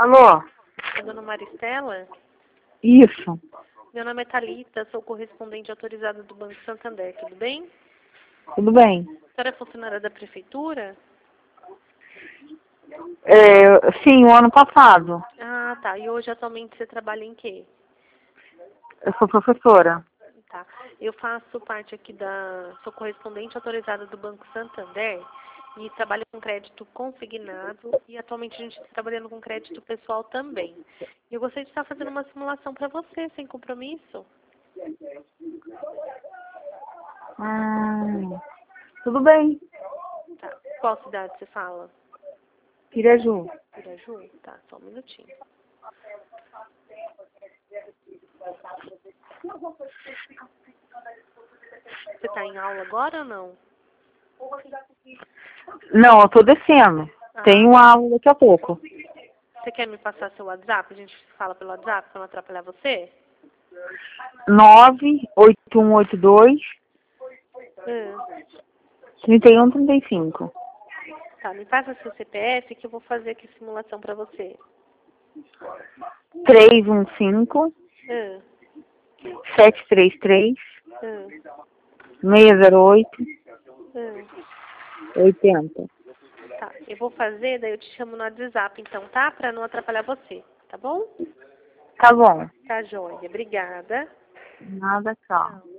Alô? A dona Maristela? Isso. Meu nome é Thalita, sou correspondente autorizada do Banco Santander, tudo bem? Tudo bem? A senhora é funcionária da prefeitura? Sim, o ano passado. Ah, tá. E hoje, atualmente, você trabalha em quê? Eu sou professora. Tá. Eu faço parte aqui sou correspondente autorizada do Banco Santander e trabalho com crédito consignado e atualmente a gente está trabalhando com crédito pessoal também. E eu gostaria de estar fazendo uma simulação para você, sem compromisso. Tudo bem. Tá. Qual cidade você fala? Piraju. Piraju? Tá, só um minutinho. Você está em aula agora ou não? Não, eu tô descendo. Ah, Tenho aula daqui a pouco. você quer me passar seu WhatsApp? A gente fala pelo WhatsApp para não atrapalhar você? 98182 3135. Tá, me passa seu CPF que eu vou fazer aqui a simulação para você. 315 733 608 80. Tá, eu vou fazer, daí eu te chamo no WhatsApp então, tá? Para não atrapalhar você, tá bom? Tá bom. Tá, joia. Obrigada. Nada, tchau.